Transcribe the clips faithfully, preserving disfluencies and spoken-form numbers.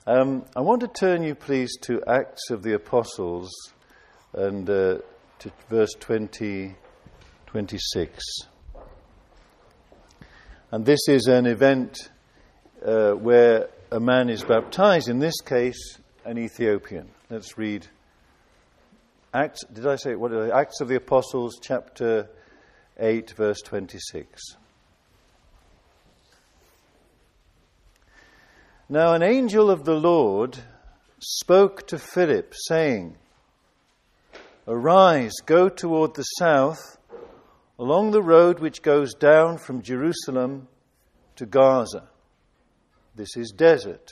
Um, I want to turn you, please, to Acts of the Apostles and uh, to verse twenty, twenty-six. And this is an event uh, where a man is baptized, in this case, an Ethiopian. Let's read Acts, did I say, what did I, Acts of the Apostles, chapter eight, verse twenty-six. Now an angel of the Lord spoke to Philip, saying, Arise, go toward the south, along the road which goes down from Jerusalem to Gaza. This is desert.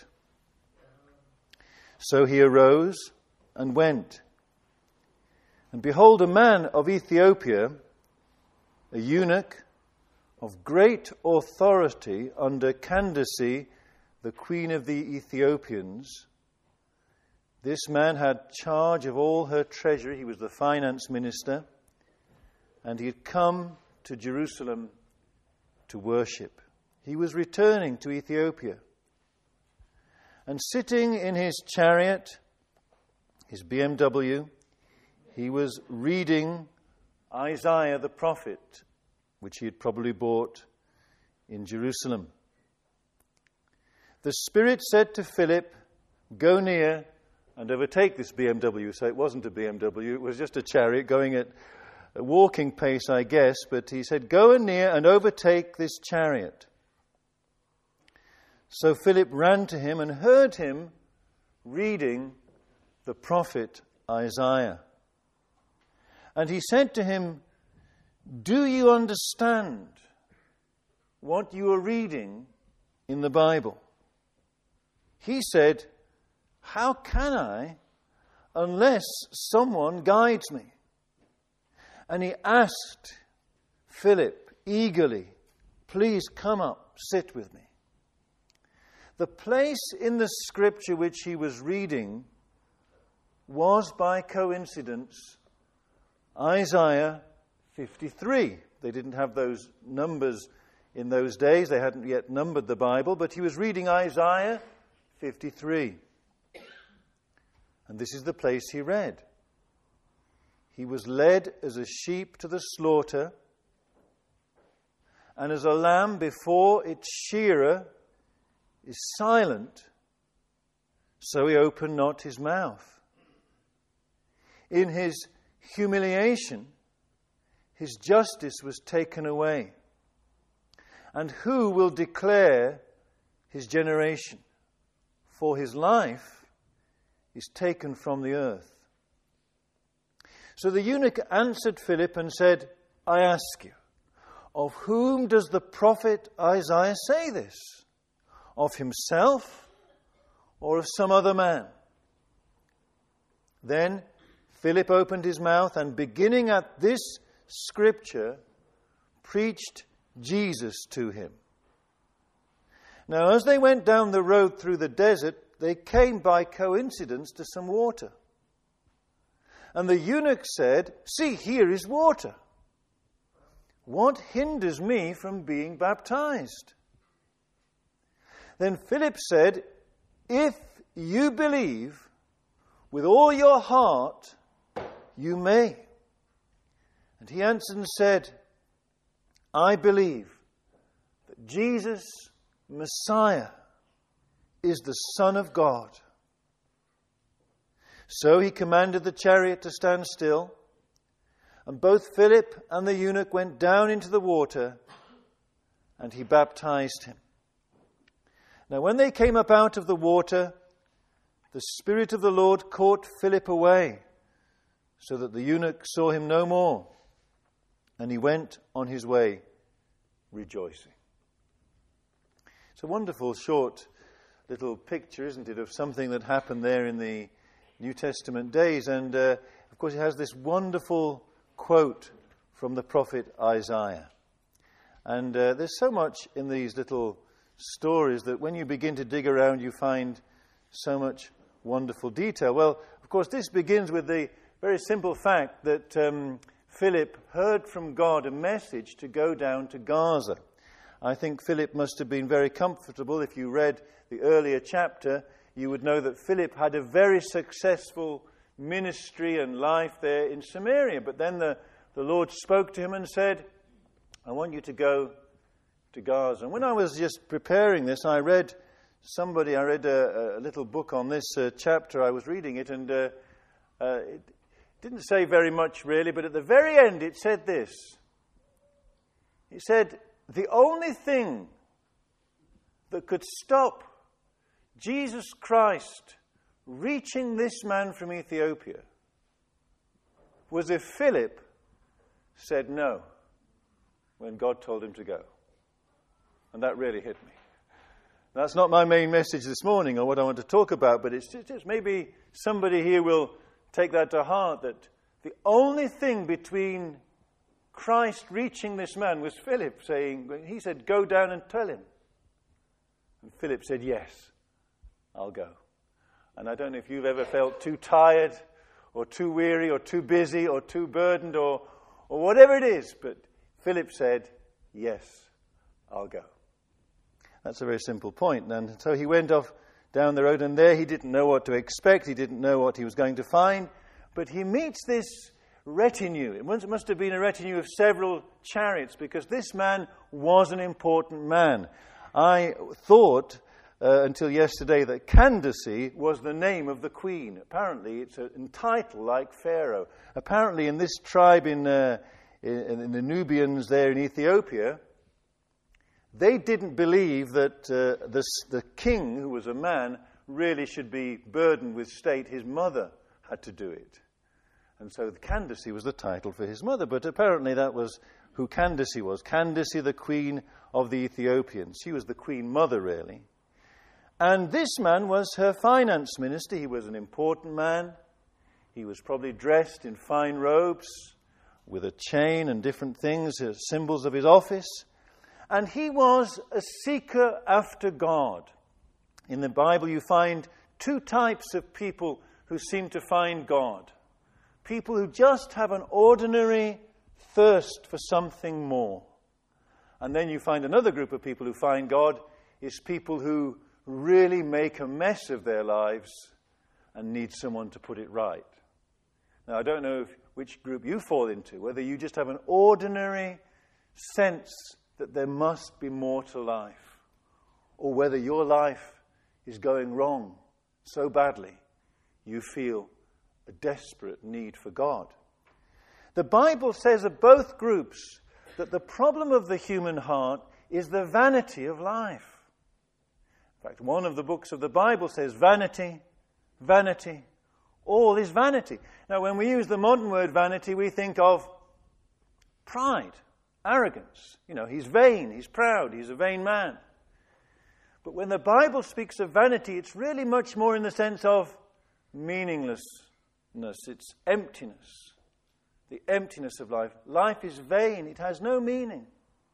So he arose and went. And behold, a man of Ethiopia, a eunuch of great authority under Candace, the queen of the Ethiopians. This man had charge of all her treasury. He was the finance minister. And he had come to Jerusalem to worship. He was returning to Ethiopia. And sitting in his chariot, his B M W, he was reading Isaiah the prophet, which he had probably bought in Jerusalem. The Spirit said to Philip, Go near and overtake this B M W. So it wasn't a B M W, it was just a chariot going at a walking pace, I guess. But he said, Go near and overtake this chariot. So Philip ran to him and heard him reading the prophet Isaiah. And he said to him, Do you understand what you are reading in the Bible? He said, How can I, unless someone guides me? And he asked Philip eagerly, Please come up, sit with me. The place in the scripture which he was reading was, by coincidence, Isaiah fifty-three. They didn't have those numbers in those days. They hadn't yet numbered the Bible, but he was reading Isaiah fifty-three. And this is the place he read. He was led as a sheep to the slaughter, and as a lamb before its shearer is silent, so he opened not his mouth. In his humiliation, his justice was taken away. And who will declare his generation? For his life is taken from the earth. So the eunuch answered Philip and said, I ask you, of whom does the prophet Isaiah say this? Of himself or of some other man? Then Philip opened his mouth and, beginning at this scripture, preached Jesus to him. Now, as they went down the road through the desert, they came by coincidence to some water. And the eunuch said, See, here is water. What hinders me from being baptized? Then Philip said, If you believe with all your heart, you may. And he answered and said, I believe that Jesus, Messiah, is the Son of God. So he commanded the chariot to stand still, and both Philip and the eunuch went down into the water, and he baptized him. Now when they came up out of the water, the Spirit of the Lord caught Philip away, so that the eunuch saw him no more, and he went on his way rejoicing. It's a wonderful short little picture, isn't it, of something that happened there in the New Testament days. And uh, of course it has this wonderful quote from the prophet Isaiah. And uh, there's so much in these little stories that when you begin to dig around you find so much wonderful detail. Well, of course this begins with the very simple fact that um, Philip heard from God a message to go down to Gaza. I think Philip must have been very comfortable. If you read the earlier chapter, you would know that Philip had a very successful ministry and life there in Samaria. But then the, the Lord spoke to him and said, I want you to go to Gaza. And when I was just preparing this, I read somebody, I read a, a little book on this uh, chapter. I was reading it, and uh, uh, it didn't say very much really, but at the very end it said this. It said, the only thing that could stop Jesus Christ reaching this man from Ethiopia was if Philip said no when God told him to go. And that really hit me. That's not my main message this morning or what I want to talk about, but it's just, just maybe somebody here will take that to heart, that the only thing between Christ reaching this man was Philip saying, he said, go down and tell him. And Philip said, yes, I'll go. And I don't know if you've ever felt too tired or too weary or too busy or too burdened or, or whatever it is, but Philip said, yes, I'll go. That's a very simple point. And so he went off down the road, and there he didn't know what to expect. He didn't know what he was going to find. But he meets this retinue. It must have been a retinue of several chariots, because this man was an important man. I thought uh, until yesterday that Candace was the name of the queen. Apparently it's a title like Pharaoh. Apparently in this tribe in, uh, in, in the Nubians there in Ethiopia, they didn't believe that uh, this, the king, who was a man, really should be burdened with state. His mother had to do it. And so Candace was the title for his mother. But apparently that was who Candace was. Candace, the queen of the Ethiopians. She was the queen mother, really. And this man was her finance minister. He was an important man. He was probably dressed in fine robes with a chain and different things, uh, symbols of his office. And he was a seeker after God. In the Bible you find two types of people who seem to find God. People who just have an ordinary thirst for something more. And then you find another group of people who find God is people who really make a mess of their lives and need someone to put it right. Now, I don't know if, which group you fall into, whether you just have an ordinary sense that there must be more to life, or whether your life is going wrong so badly you feel a desperate need for God. The Bible says of both groups that the problem of the human heart is the vanity of life. In fact, one of the books of the Bible says vanity, vanity, all is vanity. Now, when we use the modern word vanity, we think of pride, arrogance. You know, he's vain, he's proud, he's a vain man. But when the Bible speaks of vanity, it's really much more in the sense of meaninglessness. It's emptiness. The emptiness of life. Life is vain. It has no meaning.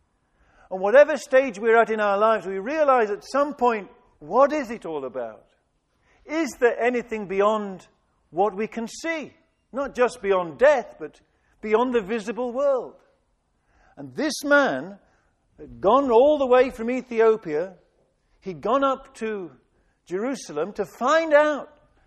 On whatever stage we're at in our lives, we realize at some point, what is it all about? Is there anything beyond what we can see? Not just beyond death, but beyond the visible world. And this man had gone all the way from Ethiopia. He'd gone up to Jerusalem to find out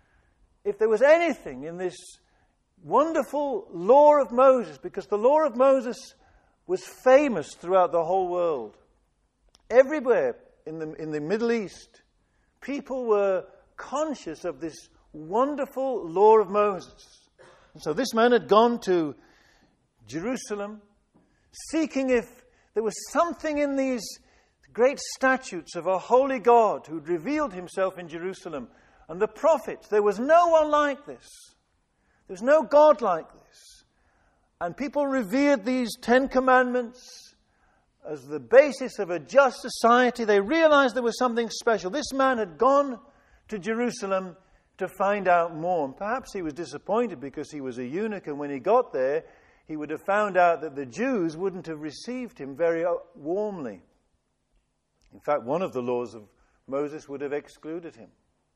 if there was anything in this wonderful law of Moses, because the law of Moses was famous throughout the whole world. Everywhere in the, in the Middle East, people were conscious of this wonderful law of Moses. And so this man had gone to Jerusalem, seeking if there was something in these great statutes of a holy God who'd revealed himself in Jerusalem. And the prophets, there was no one like this. There's no God like this. And people revered these Ten Commandments as the basis of a just society. They realized there was something special. This man had gone to Jerusalem to find out more. And perhaps he was disappointed because he was a eunuch, and when he got there, he would have found out that the Jews wouldn't have received him very warmly. In fact, one of the laws of Moses would have excluded him.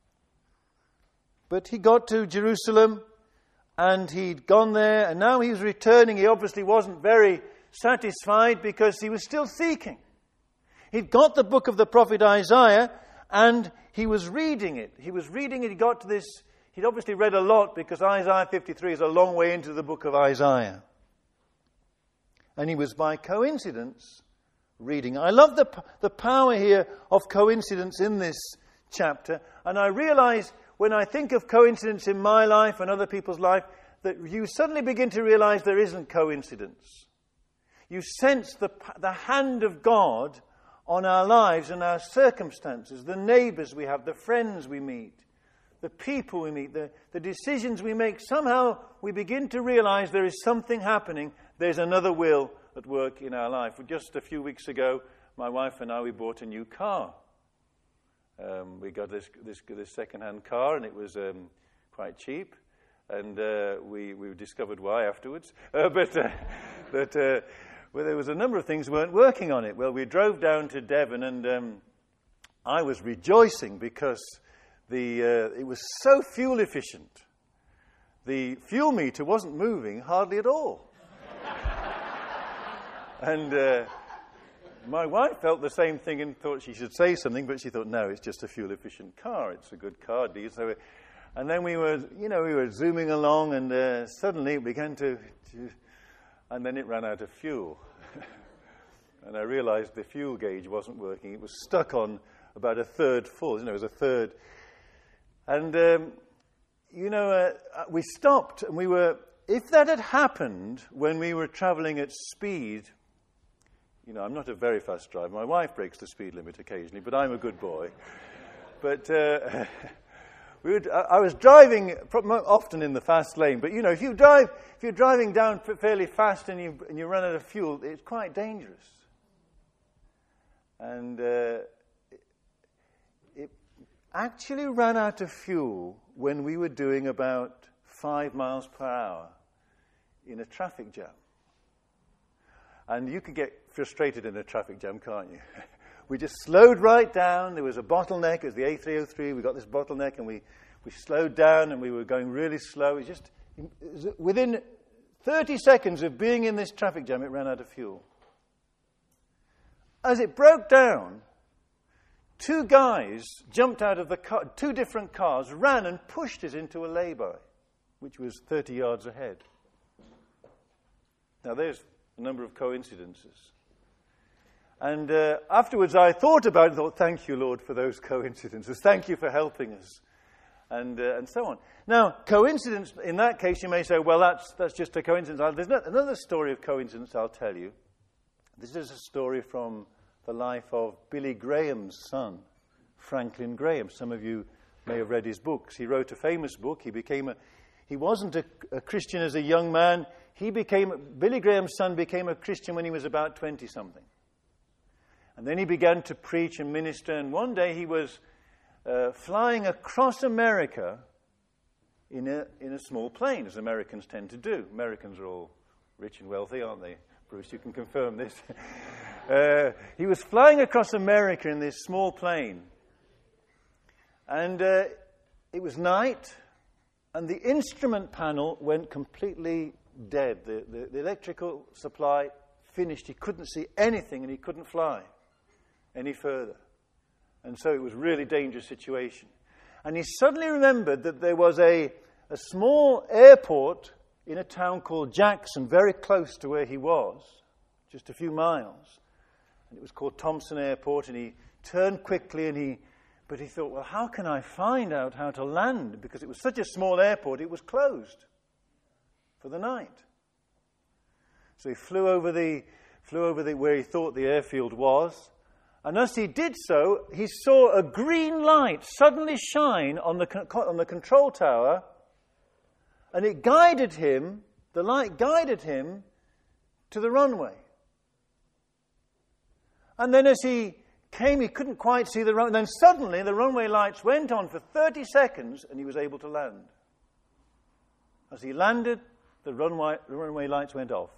But he got to Jerusalem, and he'd gone there, and now he was returning. He obviously wasn't very satisfied because he was still seeking. He'd got the book of the prophet Isaiah, and he was reading it. He was reading it, he got to this, he'd obviously read a lot because Isaiah fifty-three is a long way into the book of Isaiah. And he was by coincidence reading. I love the, the power here of coincidence in this chapter. And I realize when I think of coincidence in my life and other people's life, that you suddenly begin to realize there isn't coincidence. You sense the, the hand of God on our lives and our circumstances, the neighbors we have, the friends we meet, the people we meet, the, the decisions we make. Somehow we begin to realize there is something happening. There's another will at work in our life. Just a few weeks ago, my wife and I, we bought a new car. Um, we got this, this, this second-hand car, and it was um, quite cheap. And uh, we, we discovered why afterwards. Uh, but uh, but uh, well, there was a number of things weren't working on it. Well, we drove down to Devon, and um, I was rejoicing because the uh, it was so fuel efficient. The fuel meter wasn't moving hardly at all. And uh, my wife felt the same thing and thought she should say something, but she thought, no, it's just a fuel-efficient car. It's a good car, deal. So, it, and then we were, you know, we were zooming along, and uh, suddenly it began to, to, and then it ran out of fuel. And I realized the fuel gauge wasn't working. It was stuck on about a third full. You know, it was a third. And, um, you know, uh, we stopped, and we were, if that had happened when we were traveling at speed, you know, I'm not a very fast driver. My wife breaks the speed limit occasionally, but I'm a good boy. But uh, we would, I, I was driving often in the fast lane. But you know, if you drive, if you're driving down fairly fast and you and you run out of fuel, it's quite dangerous. And uh, it, it actually ran out of fuel when we were doing about five miles per hour in a traffic jam. And you can get frustrated in a traffic jam, can't you? We just slowed right down. There was a bottleneck. It was the A three oh three. We got this bottleneck, and we, we slowed down, and we were going really slow. It was just it was within thirty seconds of being in this traffic jam, it ran out of fuel. As it broke down, two guys jumped out of the car, two different cars, ran and pushed us into a lay-by, which was thirty yards ahead. Now, there's a number of coincidences. And uh, afterwards I thought about it and thought, thank you, Lord, for those coincidences. Thank you for helping us. And uh, and so on. Now, coincidence, in that case, you may say, well, that's that's just a coincidence. There's not, another story of coincidence I'll tell you. This is a story from the life of Billy Graham's son, Franklin Graham. Some of you may have read his books. He wrote a famous book. He became a, he wasn't a, a Christian as a young man. He became, Billy Graham's son became a Christian when he was about twenty-something. And then he began to preach and minister, and one day he was uh, flying across America in a, in a small plane, as Americans tend to do. Americans are all rich and wealthy, aren't they? Bruce, you can confirm this. uh, he was flying across America in this small plane. And uh, it was night, and the instrument panel went completely dead. The, the, the electrical supply finished. He couldn't see anything, and he couldn't fly any further. And so it was a really dangerous situation. And he suddenly remembered that there was a, a small airport in a town called Jackson, very close to where he was, just a few miles. And it was called Thompson Airport, and he turned quickly, and he, but he thought, well, how can I find out how to land? Because it was such a small airport, it was closed for the night. So he flew over the, flew over the, where he thought the airfield was, and as he did so, he saw a green light suddenly shine on the on the control tower, and it guided him, the light guided him to the runway. And then as he came, he couldn't quite see the runway. Then suddenly the runway lights went on for thirty seconds, and he was able to land. As he landed, the runway, the runway lights went off.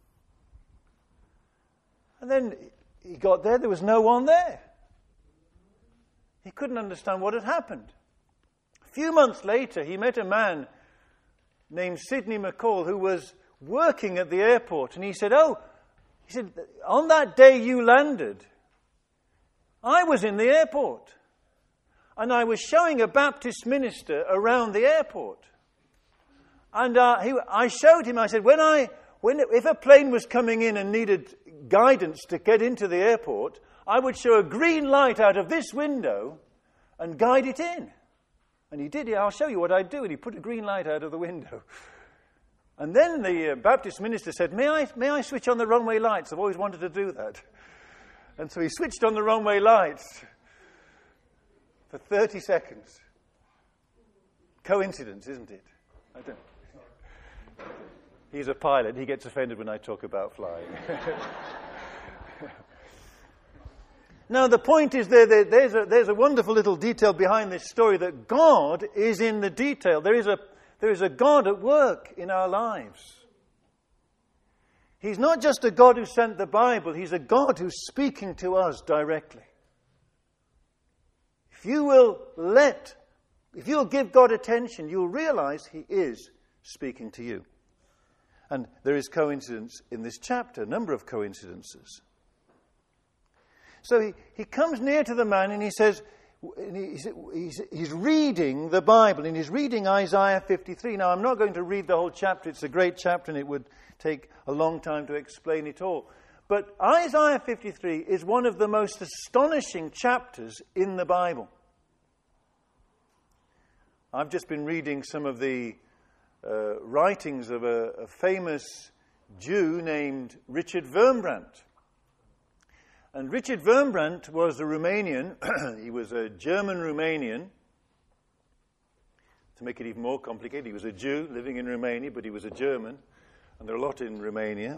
And then he got there, there was no one there. He couldn't understand what had happened. A few months later, he met a man named Sidney McCall who was working at the airport. And he said, oh, he said, on that day you landed, I was in the airport. and I was showing a Baptist minister around the airport. And uh, he, I showed him, I said, when I, when, if a plane was coming in and needed guidance to get into the airport, I would show a green light out of this window and guide it in. And he did it. I'll show you what I'd do. And he put a green light out of the window. And then the uh, Baptist minister said, may I, may I switch on the runway lights? I've always wanted to do that. And so he switched on the runway lights for thirty seconds. Coincidence, isn't it? I don't. He's a pilot. He gets offended when I talk about flying. Now, the point is there, there there's, a, there's a wonderful little detail behind this story, that God is in the detail. There is a, there is a God at work in our lives. He's not just a God who sent the Bible. He's a God who's speaking to us directly. If you will let, if you'll give God attention, you'll realize He is speaking to you. And there is coincidence in this chapter, a number of coincidences. So he, he comes near to the man and he says, and he's, he's, he's reading the Bible, and he's reading Isaiah fifty-three. Now, I'm not going to read the whole chapter. It's a great chapter and it would take a long time to explain it all. But Isaiah fifty-three is one of the most astonishing chapters in the Bible. I've just been reading some of the uh, writings of a, a famous Jew named Richard Wurmbrand. And Richard Wurmbrand was a Romanian. He was a German Romanian. To make it even more complicated, he was a Jew living in Romania, but he was a German. And there are a lot in Romania.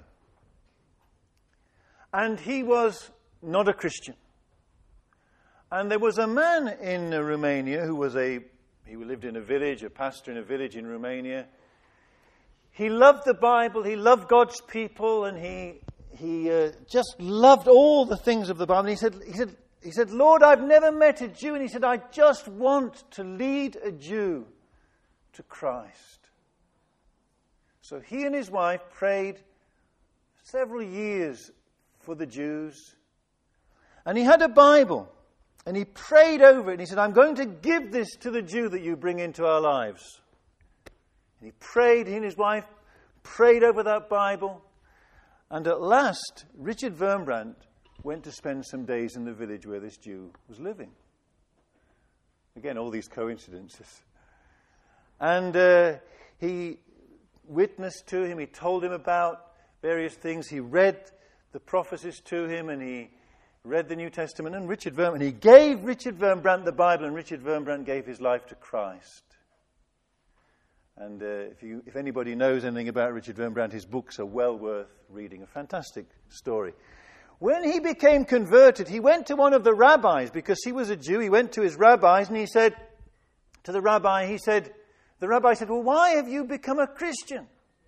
And he was not a Christian. And there was a man in uh, Romania who was a, he lived in a village, a pastor in a village in Romania. He loved the Bible, he loved God's people, and he he uh, just loved all the things of the Bible. And he said, he said, he said, Lord, I've never met a Jew. And he said, I just want to lead a Jew to Christ. So he and his wife prayed several years for the Jews. And he had a Bible. And he prayed over it. And he said, I'm going to give this to the Jew that you bring into our lives. And he prayed, he and his wife prayed over that Bible. And at last, Richard Wurmbrand went to spend some days in the village where this Jew was living. Again, all these coincidences. And uh, he witnessed to him, he told him about various things. He read the prophecies to him, and he read the New Testament. And Richard Wurmbrand, he gave Richard Wurmbrand the Bible, and Richard Wurmbrand gave his life to Christ. And uh, if you, if anybody knows anything about Richard Wurmbrand, his books are well worth reading. A fantastic story. When he became converted, he went to one of the rabbis, because he was a Jew. He went to his rabbis and he said to the rabbi, he said, the rabbi said, well, why have you become a Christian?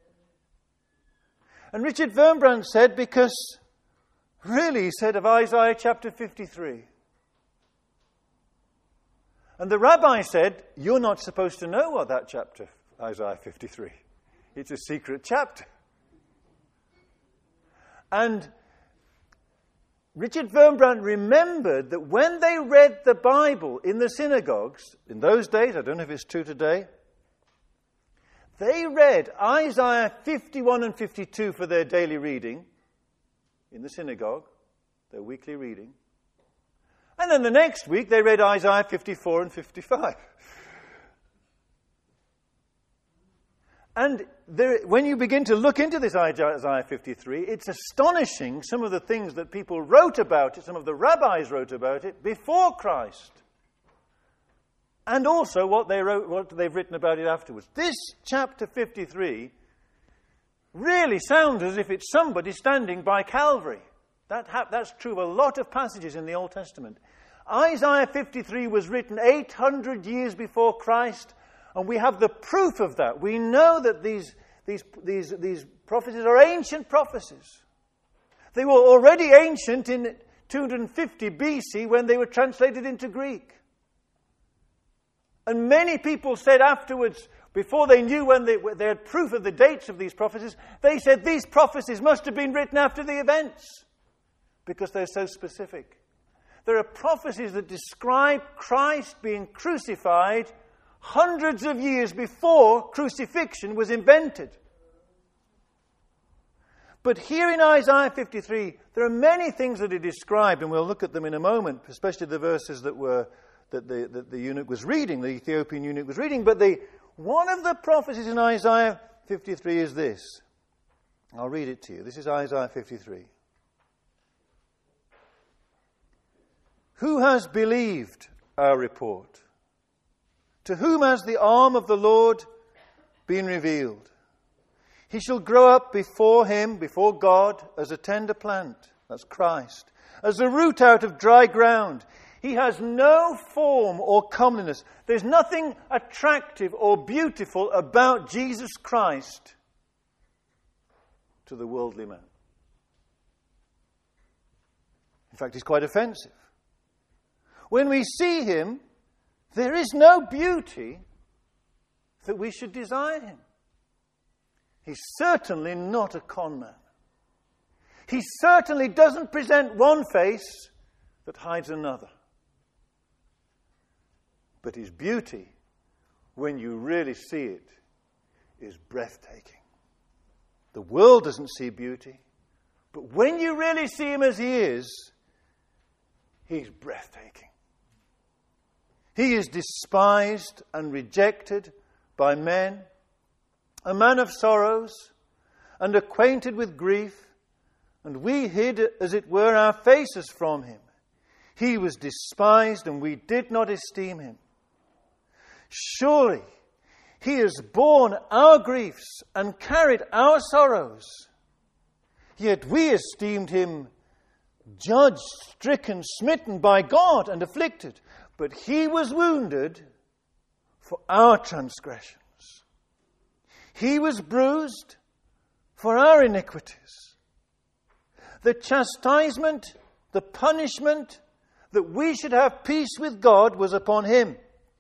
And Richard Wurmbrand said, because really, he said, of Isaiah chapter fifty-three. And the rabbi said, you're not supposed to know what that chapter, Isaiah fifty-three. It's a secret chapter. And Richard Wurmbrand remembered that when they read the Bible in the synagogues, in those days, I don't know if it's true today, they read Isaiah fifty-one and fifty-two for their daily reading in the synagogue, their weekly reading. And then the next week they read Isaiah fifty-four and fifty-five. And there, when you begin to look into this Isaiah fifty-three, it's astonishing some of the things that people wrote about it, some of the rabbis wrote about it before Christ. And also what they wrote, what they've written about it afterwards. This chapter fifty-three really sounds as if it's somebody standing by Calvary. That ha- that's true of a lot of passages in the Old Testament. Isaiah fifty-three was written eight hundred years before Christ, and we have the proof of that. We know that these, these, these, these prophecies are ancient prophecies. They were already ancient in two hundred fifty B C when they were translated into Greek. And many people said afterwards, before they knew when they, they had proof of the dates of these prophecies, they said these prophecies must have been written after the events, because they're so specific. There are prophecies that describe Christ being crucified hundreds of years before crucifixion was invented. But here in Isaiah fifty-three, there are many things that are described, and we'll look at them in a moment, especially the verses that were that the, that the eunuch was reading, the Ethiopian eunuch was reading. But the one of the prophecies in Isaiah fifty-three is this. I'll read it to you. This is Isaiah fifty-three. Who has believed our report? To whom has the arm of the Lord been revealed? He shall grow up before him, before God, as a tender plant. That's Christ. As a root out of dry ground. He has no form or comeliness. There's nothing attractive or beautiful about Jesus Christ to the worldly man. In fact, he's quite offensive. When we see him, there is no beauty that we should desire him. He's certainly not a con man. He certainly doesn't present one face that hides another. But his beauty, when you really see it, is breathtaking. The world doesn't see beauty, but when you really see him as he is, he's breathtaking. He is despised and rejected by men, a man of sorrows and acquainted with grief, and we hid, as it were, our faces from him. He was despised, and we did not esteem him. Surely he has borne our griefs and carried our sorrows. Yet we esteemed him judged, stricken, smitten by God, and afflicted. But he was wounded for our transgressions. He was bruised for our iniquities. The chastisement, the punishment that we should have peace with God was upon him.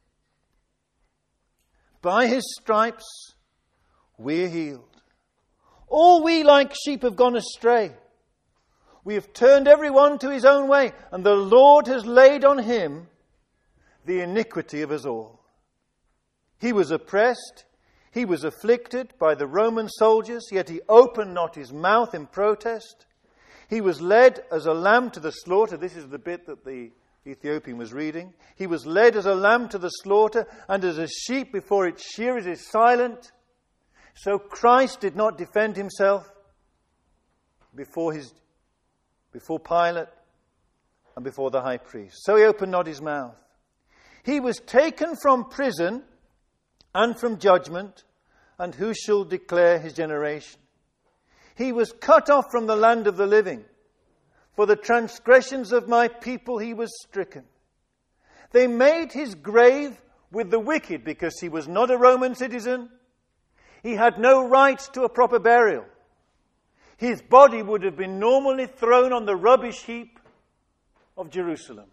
By his stripes we are healed. All we like sheep have gone astray. We have turned every one to his own way, and the Lord has laid on him the iniquity of us all. He was oppressed, he was afflicted by the Roman soldiers, yet he opened not his mouth in protest. He was led as a lamb to the slaughter. This is the bit that the Ethiopian was reading. He was led as a lamb to the slaughter, and as a sheep before its shearers is silent. So Christ did not defend himself before his before Pilate and before the high priest. So he opened not his mouth. He was taken from prison and from judgment, and who shall declare his generation? He was cut off from the land of the living. For the transgressions of my people he was stricken. They made his grave with the wicked because he was not a Roman citizen. He had no right to a proper burial. His body would have been normally thrown on the rubbish heap of Jerusalem.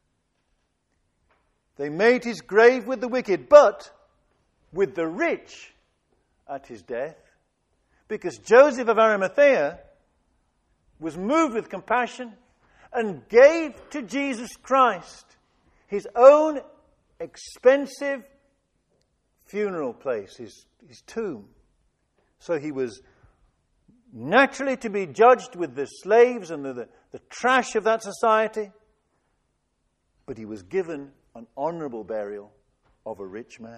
They made his grave with the wicked, but with the rich at his death, because Joseph of Arimathea was moved with compassion and gave to Jesus Christ his own expensive funeral place, his, his tomb. So he was naturally to be judged with the slaves and the, the, the trash of that society, but he was given an honourable burial of a rich man.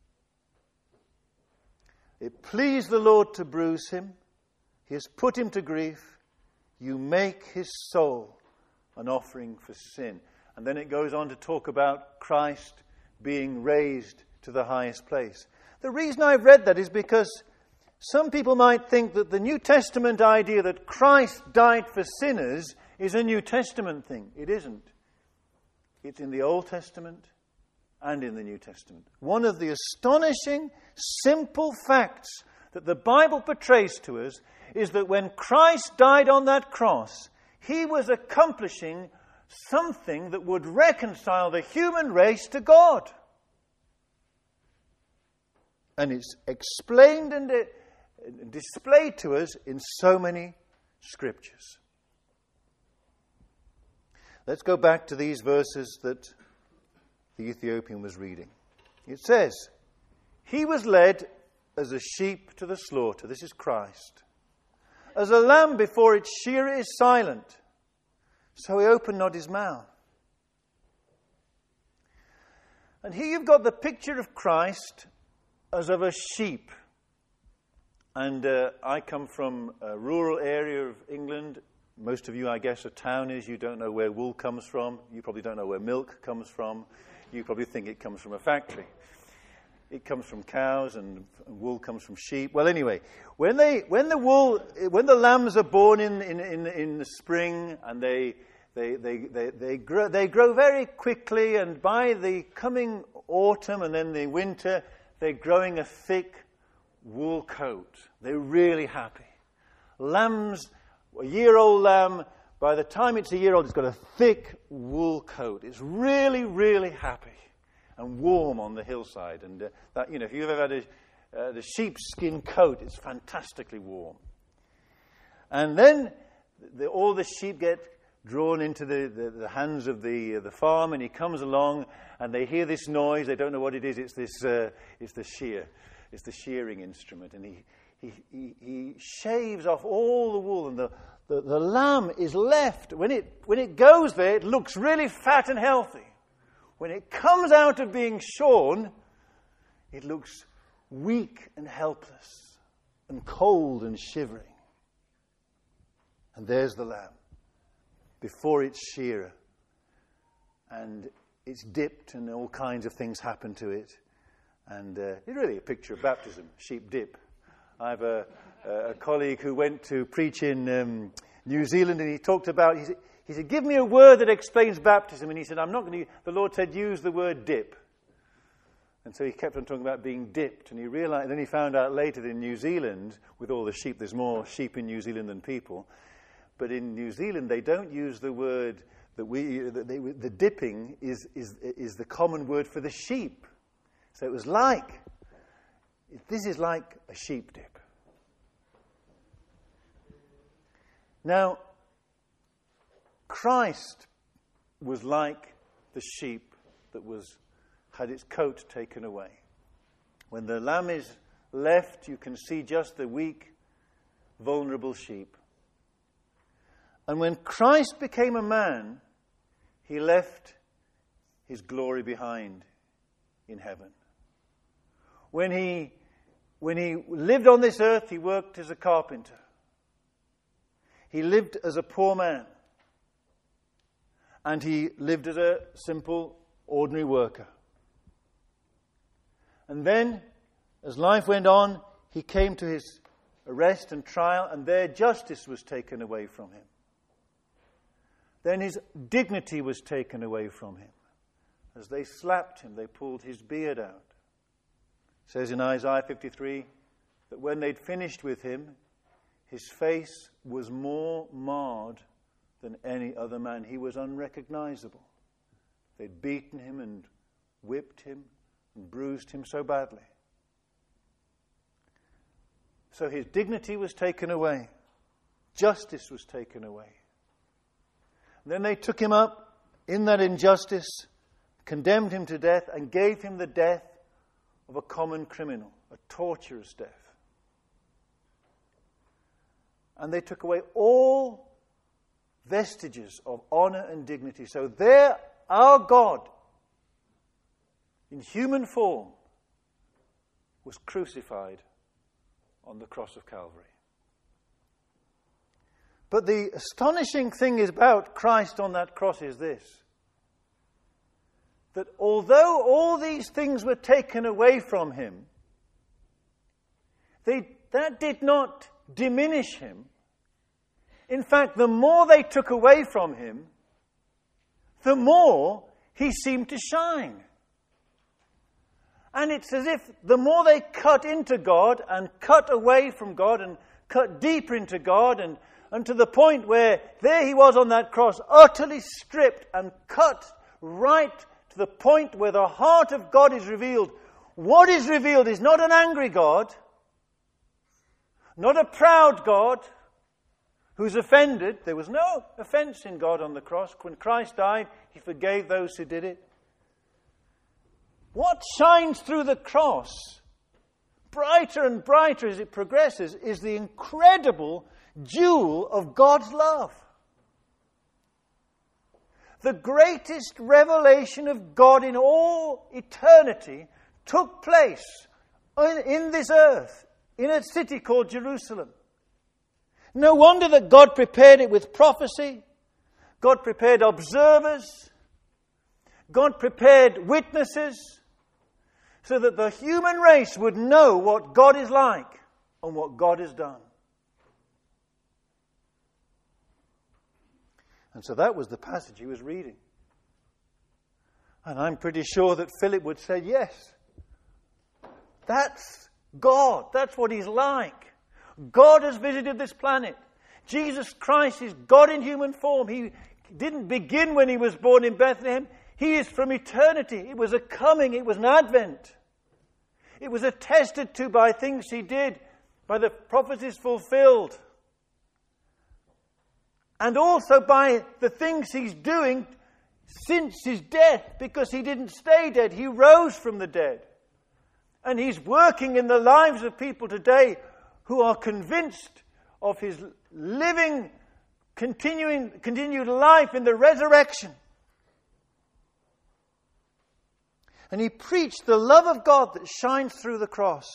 It pleased the Lord to bruise him. He has put him to grief. You make his soul an offering for sin. And then it goes on to talk about Christ being raised to the highest place. The reason I've read that is because some people might think that the New Testament idea that Christ died for sinners is a New Testament thing. It isn't. It's in the Old Testament and in the New Testament. One of the astonishing, simple facts that the Bible portrays to us is that when Christ died on that cross, he was accomplishing something that would reconcile the human race to God. And it's explained and displayed to us in so many scriptures. Let's go back to these verses that the Ethiopian was reading. It says, he was led as a sheep to the slaughter. This is Christ. As a lamb before its shearer is silent, so he opened not his mouth. And here you've got the picture of Christ as of a sheep. And uh, I come from a rural area of England. Most of you, I guess, are townies. You don't know where wool comes from. You probably don't know where milk comes from. You probably think it comes from a factory. It comes from cows, and, and wool comes from sheep. Well, anyway, when they, when the wool, when the lambs are born in in in, in the spring, and they they they they they grow they grow very quickly, and by the coming autumn and then the winter, they're growing a thick wool coat. They're really happy. Lambs, a year-old lamb, by the time it's a year old, it's got a thick wool coat. It's really, really happy and warm on the hillside. And uh, that, you know, if you've ever had a, uh, the sheepskin coat, it's fantastically warm. And then the, all the sheep get drawn into the, the, the hands of the uh, the farm, and he comes along, and they hear this noise. They don't know what it is. It's this. Uh, it's the shear. It's the shearing instrument, and he he he, he shaves off all the wool, and the, the the lamb is left. When it when it goes there, it looks really fat and healthy. When it comes out of being shorn, it looks weak and helpless, and cold and shivering. And there's the lamb before its shearer, and it's dipped, and all kinds of things happen to it. And uh, it's really a picture of baptism, sheep dip. I have a, a colleague who went to preach in um, New Zealand, and he talked about, he said, he said, give me a word that explains baptism. And he said, I'm not going to, the Lord said, use the word dip. And so he kept on talking about being dipped, and he realized, then he found out later that in New Zealand, with all the sheep, there's more sheep in New Zealand than people. But in New Zealand, they don't use the word that we, that they, the dipping is, is, is the common word for the sheep. So it was like, this is like a sheep dip. Now, Christ was like the sheep that was had its coat taken away. When the lamb is left, you can see just the weak, vulnerable sheep. And when Christ became a man, he left his glory behind in heaven. When he, when he lived on this earth, he worked as a carpenter. He lived as a poor man. And he lived as a simple, ordinary worker. And then, as life went on, he came to his arrest and trial, and there justice was taken away from him. Then his dignity was taken away from him. As they slapped him, they pulled his beard out. It says in Isaiah fifty-three that when they'd finished with him, his face was more marred than any other man. He was unrecognizable. They'd beaten him and whipped him and bruised him so badly. So his dignity was taken away. Justice was taken away. And then they took him up in that injustice, condemned him to death, and gave him the death of a common criminal, a torturous death. And they took away all vestiges of honor and dignity. So there, our God, in human form, was crucified on the cross of Calvary. But the astonishing thing is about Christ on that cross is this: that although all these things were taken away from him, they, that did not diminish him. In fact, the more they took away from him, the more he seemed to shine. And it's as if the more they cut into God and cut away from God and cut deeper into God, and, and to the point where there he was on that cross, utterly stripped and cut right to the point where the heart of God is revealed. What is revealed is not an angry God, not a proud God, who's offended. There was no offense in God on the cross. When Christ died, he forgave those who did it. What shines through the cross, brighter and brighter as it progresses, is the incredible jewel of God's love. The greatest revelation of God in all eternity took place in this earth, in a city called Jerusalem. No wonder that God prepared it with prophecy. God prepared observers. God prepared witnesses, so that the human race would know what God is like and what God has done. And so that was the passage he was reading. And I'm pretty sure that Philip would say, yes, that's God. That's what he's like. God has visited this planet. Jesus Christ is God in human form. He didn't begin when he was born in Bethlehem. He is from eternity. It was a coming. It was an advent. It was attested to by things he did, by the prophecies fulfilled. And also by the things he's doing since his death, because he didn't stay dead. He rose from the dead. And he's working in the lives of people today who are convinced of his living, continuing, continued life in the resurrection. And he preached the love of God that shines through the cross.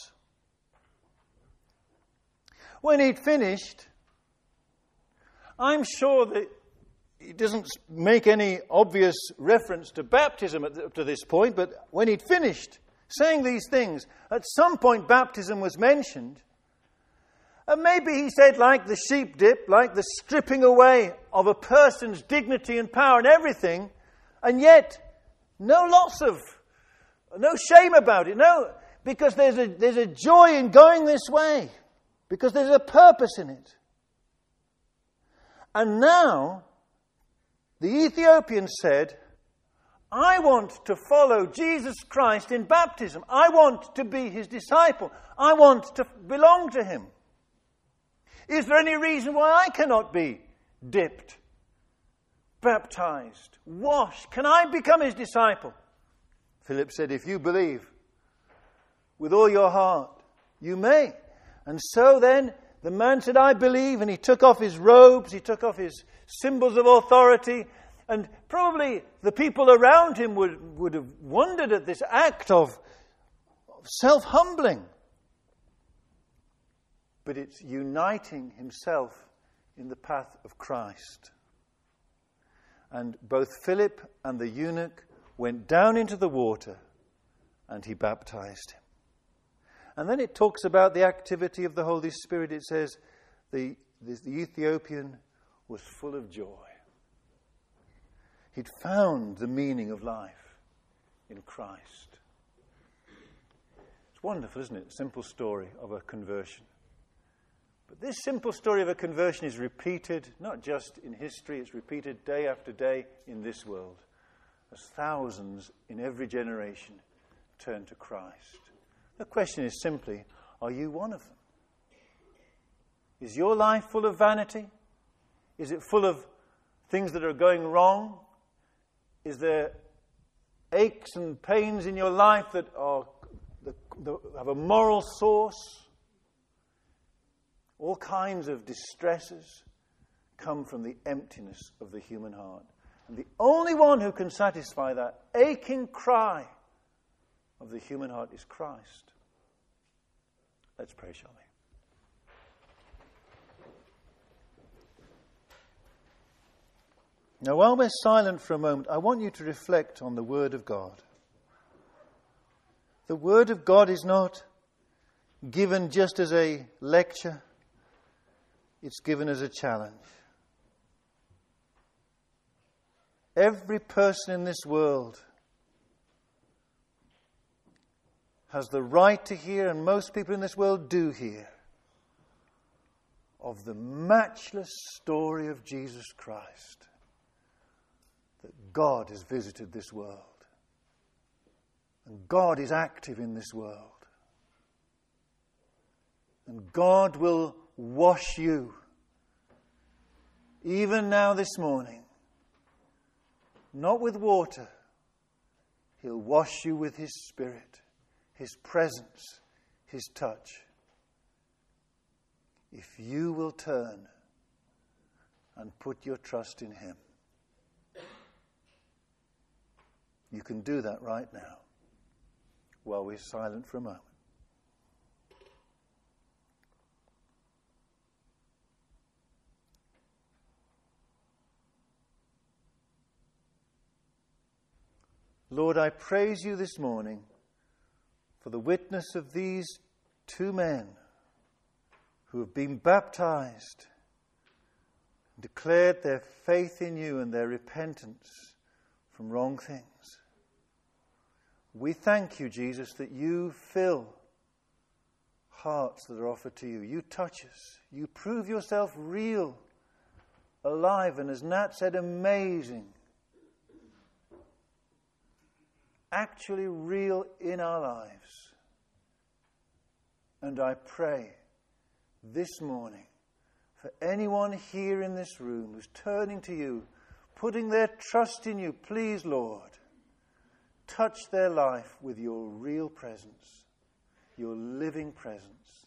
When he'd finished, I'm sure that he doesn't make any obvious reference to baptism up to this point, but when he'd finished saying these things, at some point baptism was mentioned. And maybe he said, like the sheep dip, like the stripping away of a person's dignity and power and everything, and yet no loss of, no shame about it. No, because there's a, there's a joy in going this way, because there's a purpose in it. And now, the Ethiopian said, I want to follow Jesus Christ in baptism. I want to be his disciple. I want to belong to him. Is there any reason why I cannot be dipped, baptized, washed? Can I become his disciple? Philip said, if you believe with all your heart, you may. And so then, the man said, I believe, and he took off his robes, he took off his symbols of authority, and probably the people around him would, would have wondered at this act of, of self-humbling. But it's uniting himself in the path of Christ. And both Philip and the eunuch went down into the water, and he baptized him. And then it talks about the activity of the Holy Spirit. It says the, the, the Ethiopian was full of joy. He'd found the meaning of life in Christ. It's wonderful, isn't it? Simple story of a conversion. But this simple story of a conversion is repeated, not just in history, it's repeated day after day in this world, as thousands in every generation turn to Christ. The question is simply, are you one of them? Is your life full of vanity? Is it full of things that are going wrong? Is there aches and pains in your life that are that, that have a moral source? All kinds of distresses come from the emptiness of the human heart. And the only one who can satisfy that aching cry of the human heart is Christ. Let's pray, shall we? Now, while we're silent for a moment, I want you to reflect on the Word of God. The Word of God is not given just as a lecture. It's given as a challenge. Every person in this world has the right to hear, and most people in this world do hear, of the matchless story of Jesus Christ. That God has visited this world. And God is active in this world. And God will wash you even now this morning, not with water, He'll wash you with His Spirit, His presence, His touch. If you will turn and put your trust in Him. You can do that right now while we're silent for a moment. Lord, I praise you this morning for the witness of these two men who have been baptized, declared their faith in you and their repentance from wrong things. We thank you, Jesus, that you fill hearts that are offered to you. You touch us. You prove yourself real, alive, and as Nat said, amazing. Actually real in our lives. And I pray this morning for anyone here in this room who's turning to you, putting their trust in you, please, Lord, touch their life with your real presence, your living presence.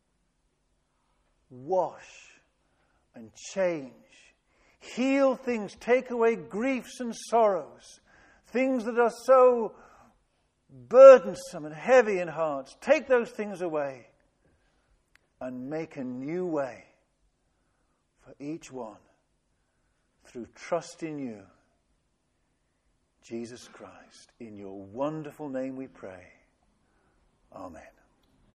Wash and change. Heal things. Take away griefs and sorrows. Things that are so burdensome and heavy in hearts. Take those things away and make a new way for each one through trust in you, Jesus Christ. In your wonderful name we pray. Amen.